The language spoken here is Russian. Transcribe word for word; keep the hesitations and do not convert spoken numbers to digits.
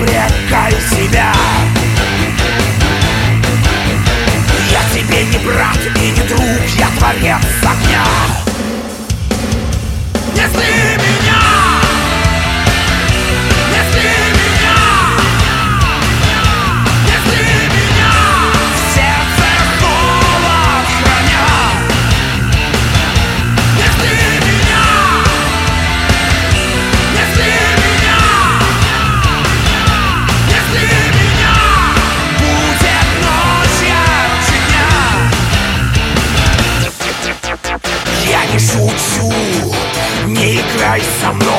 обрекай себя. Я тебе не брат и не друг, я творец огня. Не зли меня! Не зли меня! Не зли меня! В сердце холод храня. Не зли меня! Не зли меня! Не зли меня! Будет ночь ярче дня. Я не шучу, не играй со мной.